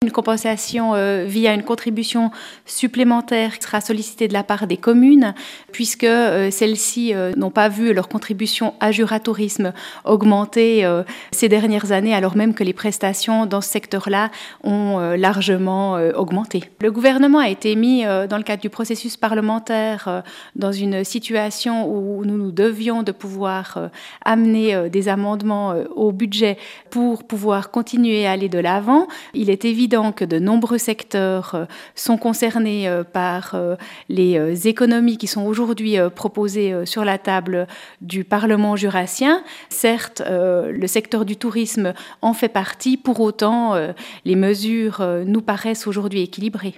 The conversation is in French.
Une compensation via une contribution supplémentaire qui sera sollicitée de la part des communes, puisque celles-ci n'ont pas vu leur contribution à Juratourisme augmenter ces dernières années, alors même que les prestations dans ce secteur-là ont largement augmenté. Le gouvernement a été mis, dans le cadre du processus parlementaire, dans une situation où nous devions de pouvoir amener des amendements au budget pour pouvoir continuer à aller de l'avant. Il est évident que de nombreux secteurs sont concernés par les économies qui sont aujourd'hui proposées sur la table du Parlement jurassien. Certes, le secteur du tourisme en fait partie, pour autant, les mesures nous paraissent aujourd'hui équilibrées.